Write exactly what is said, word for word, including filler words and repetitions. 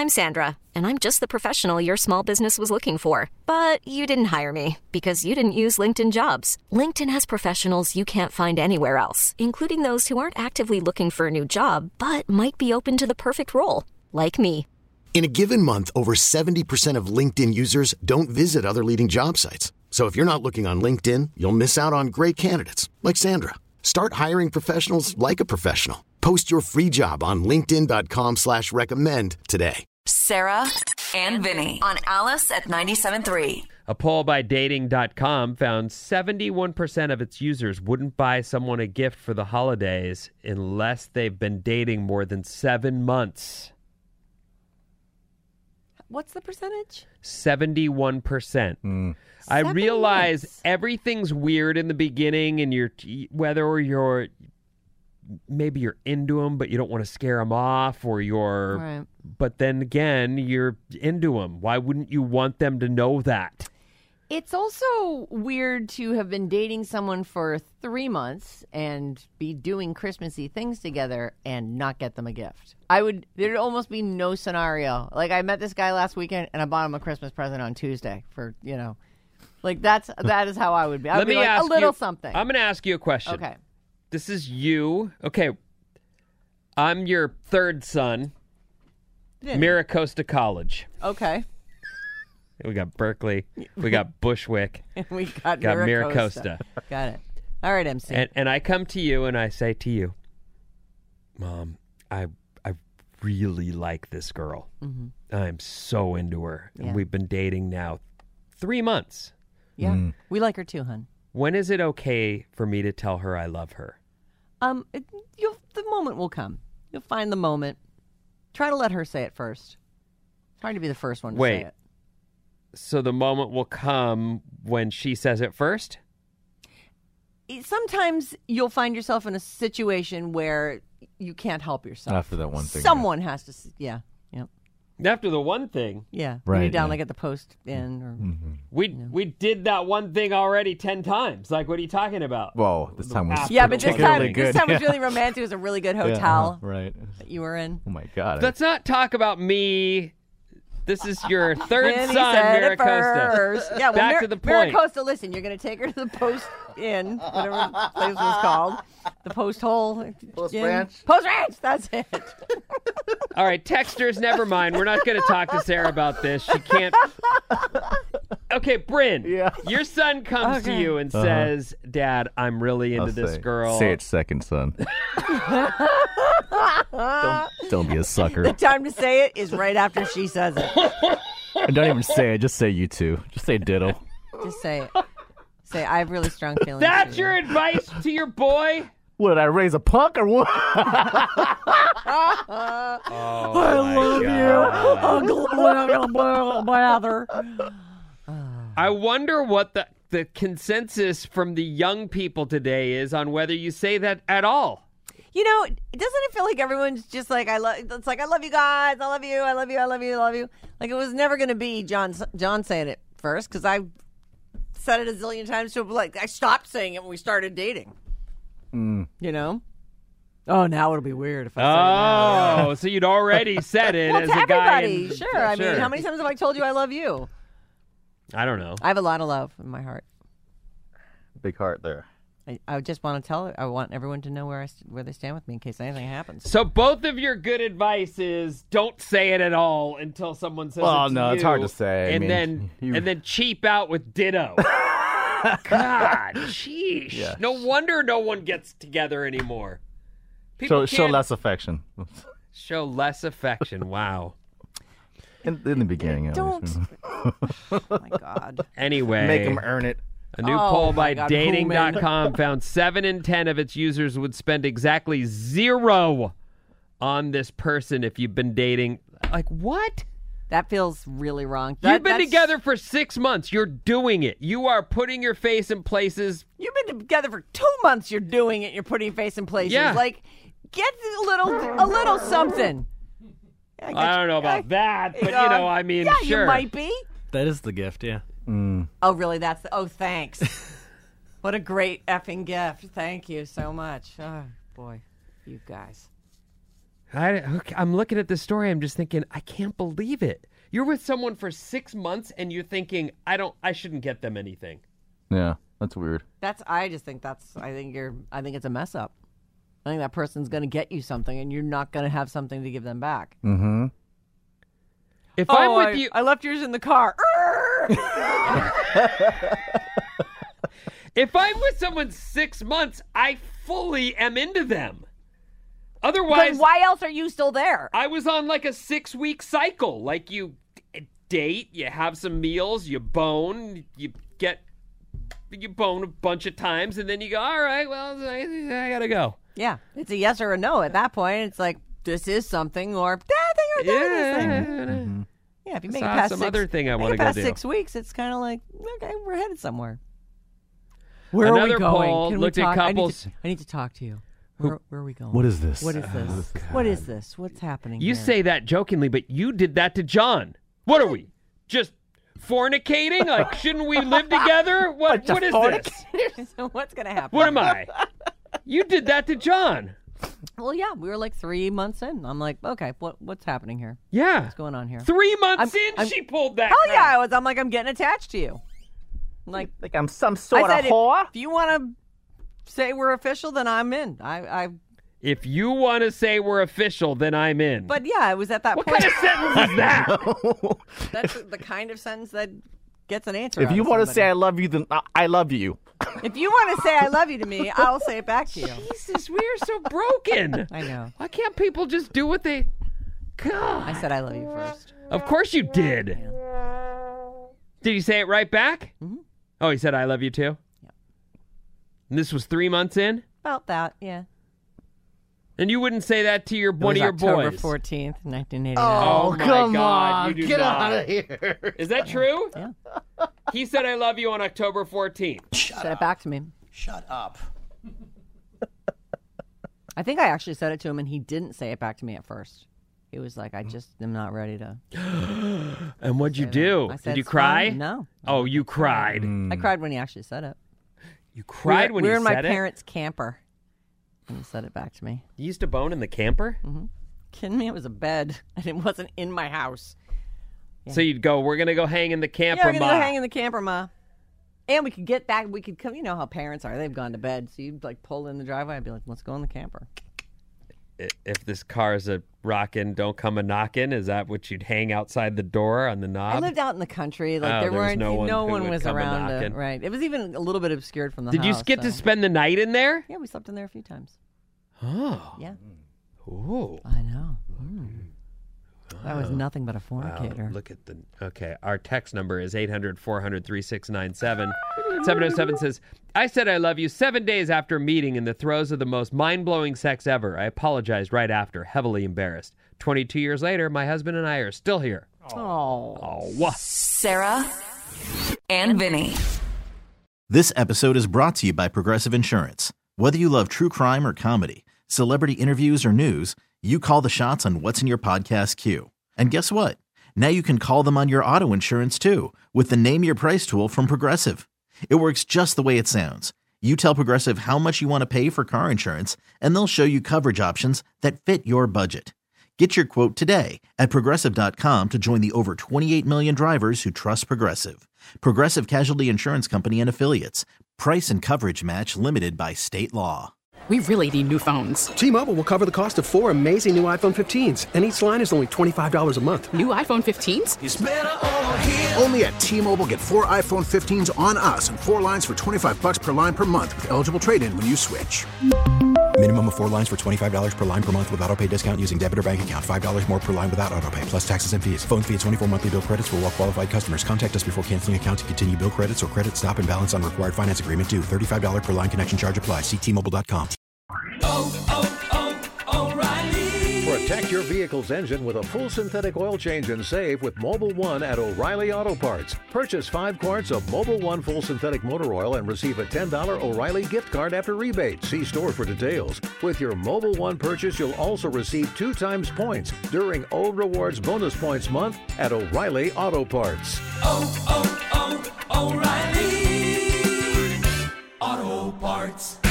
I'm Sandra, and I'm just the professional your small business was looking for. But you didn't hire me because you didn't use LinkedIn Jobs. LinkedIn has professionals you can't find anywhere else, including those who aren't actively looking for a new job, but might be open to the perfect role, like me. In a given month, over seventy percent of LinkedIn users don't visit other leading job sites. So if you're not looking on LinkedIn, you'll miss out on great candidates like Sandra. Start hiring professionals like a professional. Post your free job on linkedin.com slash recommend today. Sarah and Vinny on Alice at ninety-seven point three. A poll by dating dot com found seventy-one percent of its users wouldn't buy someone a gift for the holidays unless they've been dating more than seven months. What's the percentage? seventy-one percent. Mm. I Seven realize months. everything's weird in the beginning, and you're whether you're maybe you're into them, but you don't want to scare them off, or you're. Right. But then again, you're into them. Why wouldn't you want them to know that? It's also weird to have been dating someone for three months and be doing Christmassy things together and not get them a gift. I would, there'd almost be no scenario. Like, I met this guy last weekend and I bought him a Christmas present on Tuesday for, you know, like that's, that is how I would be. I would Let be me like, ask a little you, something. I'm going to ask you a question. Okay. This is you. Okay. I'm your third son. Yeah. Miracosta College. Okay. We got Berkeley. We got Bushwick. we got, got Miracosta. Miracosta. Got it. All right, M C. And, and I come to you and I say to you, Mom, I I really like this girl. Mm-hmm. I'm so into her. Yeah. And we've been dating now three months. Yeah. Mm. We like her too, hon. When is it okay for me to tell her I love her? Um, it, you'll, the moment will come. You'll find the moment. Try to let her say it first. It's hard to be the first one to Wait. say it. So the moment will come when she says it first? Sometimes you'll find yourself in a situation where you can't help yourself. After that one thing. Someone has to, s- yeah, yeah, After the one thing. yeah. When you're Right, down yeah. like at the post inn or Mm-hmm. We we did that one thing already ten times. Like, what are you talking about? Whoa, this time was yeah, but this time, particularly good. this time was Yeah. really romantic. It was a really good Yeah, hotel uh-huh, right. that you were in. Oh my God. Let's not talk about me. This is your third And he son, said it Miracosta. first. Yeah, well, Back Mir- to the point. Miracosta, listen, you're going to take her to the post inn, whatever the place was called. The post hole. Post Inn. ranch. Post ranch, that's it. All right, texters, never mind. We're not going to talk to Sarah about this. She can't. Okay, Bryn. Yeah. Your son comes to Okay. you and Uh-huh. says, Dad, I'm really into I'll this say, girl. Say it second, son. don't, don't be a sucker. The time to say it is right after she says it. And don't even say it. Just say you two. Just say diddle. Just say it. Say, I have really strong feelings. That's for you. your advice to your boy? What, did I raise a punk or what? Oh, I love you. I wonder what the, the consensus from the young people today is on whether you say that at all. You know, doesn't it feel like everyone's just like, I love, it's like, I love you guys. I love you. I love you. I love you. I love you. Like, it was never going to be John, John saying it first, because I said it a zillion times to him. Like, I stopped saying it when we started dating. Mm. You know? Oh, now it'll be weird if I say it now. Oh, so you'd already said it Well, as to a guy. everybody, in- sure. I mean, how many times have I told you I love you? I don't know. I have a lot of love in my heart. Big heart there. I, I just want to tell. I want everyone to know where I st- where they stand with me in case anything happens. So both of your good advice is don't say it at all until someone says Well, it to no, it's you, hard to say. I and mean, then you- and then cheap out with ditto. God, sheesh. Yeah. No wonder no one gets together anymore. People Show, show can't- less affection. Show less affection. Wow. In, in the beginning, at Don't. least. Oh my God. Anyway, Make them earn it. a new Oh, poll my by God, dating dot com Hooman. found seven in ten of its users would spend exactly zero on this person if you've been dating. Like, what? That feels really wrong. That- You've been that's- together for six months. You're doing it. You are putting your face in places. You've been together for two months. You're doing it. You're putting your face in places. Yeah. Like, get a little, a little something. I, get I don't know you. about that, but Uh, you know, I mean, yeah, sure. you might be. That is the gift, yeah. Mm. Oh, really? That's the, oh, thanks. What a great effing gift. Thank you so much. Oh, boy, you guys. I, okay, I'm looking at this story. I'm just thinking, I can't believe it. You're with someone for six months and you're thinking, I don't, I shouldn't get them anything. Yeah, that's weird. That's. I just think that's. I think you're. I think it's a mess up. I think that person's going to get you something, and you're not going to have something to give them back. Mm-hmm. If oh, I'm with I, you, I left yours in the car. if I'm with someone six months, I fully am into them. Otherwise, Because why else are you still there? I was on like a six week cycle. Like you date, you have some meals, you bone, you get, you bone a bunch of times, and then you go, all right, well, I, I gotta go. Yeah, it's a yes or a no at that point. It's like, this is something, or that thing, or that Yeah. thing. Mm-hmm. Yeah, if you I make it saw past some six, other thing I make wanna it go past do. six weeks, it's kind of like, okay, we're headed somewhere. Where Another are we going? poll Can looked we at talk? I need, couples- to, I need to talk to you. Where, where are we going? What is this? What is this? What is this? What's happening You here? say that jokingly, but you did that to John. What are we? Just fornicating? Like, shouldn't we live together? What? What is this? So what's going to happen? What am I? You did that to John. Well, yeah, we were like three months in. I'm like, okay, what what's happening here? Yeah. What's going on here? Three months I'm- in, I'm- she pulled that. Hell crap. yeah, I was. I'm like, I'm getting attached to you. I'm like, Like I'm some sort I said, of whore? if, if you want to say we're official, then I'm in. I, I, If you want to say we're official, then I'm in. but yeah, it was at that what point. kind of sentence is that? That's the kind of sentence that gets an answer. If out you of want to say I somebody. love you, then I, I love you. if you want to say I love you to me, I'll say it back to you. Jesus, we are so broken. I know. Why can't people just do what they... God. I said I love you first. Of course you did. Did you say it right back? Mm-hmm. Oh, he said, I love you too? Yeah. And this was three months in? About that, yeah. And you wouldn't say that to your It one was of your October boys? fourteenth, nineteen eighty-nine. Oh, Oh, my come God, on. you do Get not. out of here. Is that true? Yeah. He said, I love you on October fourteenth. Said it back to me. Shut up. I think I actually said it to him, and he didn't say it back to me at first. He was like, I just am not ready to. And what'd you say that. do? I said, Did you "It's cry? fine." No. Oh, you cried. I cried when he actually said it. You cried we were, when we he were in said my it? parents' camper. And he said it back to me. You used to bone in the camper? Mm-hmm. Kidding me? It was a bed, and it wasn't in my house. So you'd go, we're going to go hang in the camper, Yeah, we're gonna Ma. go hang in the camper, Ma. And we could get back. We could come. You know how parents are. They've gone to bed. So you'd like pull in the driveway. I'd be like, let's go in the camper. I- If this car's a rockin', don't come a knockin', is that what you'd hang outside the door on the knob? I lived out in the country. Like Oh, there there was weren't. no one who would was come around. To, a-knocking. right. It was even a little bit obscured from the Did you house. get to so- spend the night in there? Yeah, we slept in there a few times. Oh. Yeah. Ooh. I know. Mm. That was nothing but a fornicator. Wow, look at the... Okay, our text number is eight hundred, four hundred, thirty-six ninety-seven. seven oh seven says, I said I love you seven days after meeting in the throes of the most mind-blowing sex ever. I apologized right after, heavily embarrassed. twenty-two years later, my husband and I are still here. Oh. Oh, what? Sarah and Vinny. This episode is brought to you by Progressive Insurance. Whether you love true crime or comedy, celebrity interviews or news, you call the shots on what's in your podcast queue. And guess what? Now you can call them on your auto insurance too with the Name Your Price tool from Progressive. It works just the way it sounds. You tell Progressive how much you want to pay for car insurance, and they'll show you coverage options that fit your budget. Get your quote today at Progressive dot com to join the over twenty-eight million drivers who trust Progressive. Progressive Casualty Insurance Company and Affiliates. Price and coverage match limited by state law. We really need new phones. T-Mobile will cover the cost of four amazing new iPhone fifteens, and each line is only twenty-five dollars a month. New iPhone fifteens? It's better over here. Only at T-Mobile, get four iPhone fifteens on us and four lines for twenty-five bucks per line per month with eligible trade-in when you switch. Minimum of four lines for twenty-five dollars per line per month with autopay discount using debit or bank account. five dollars more per line without autopay, plus taxes and fees. Phone fee at twenty-four monthly bill credits for well-qualified customers. Contact us before canceling account to continue bill credits or credit stop and balance on required finance agreement due. thirty-five dollars per line connection charge applies. See T Mobile dot com. Oh, oh, oh, O'Reilly. Protect your vehicle's engine with a full synthetic oil change and save with Mobile One at O'Reilly Auto Parts. Purchase five quarts of Mobile One full synthetic motor oil and receive a ten dollars O'Reilly gift card after rebate. See store for details. With your Mobile One purchase, you'll also receive two times points during O Rewards Bonus Points Month at O'Reilly Auto Parts. Oh, oh, oh, O'Reilly Auto Parts.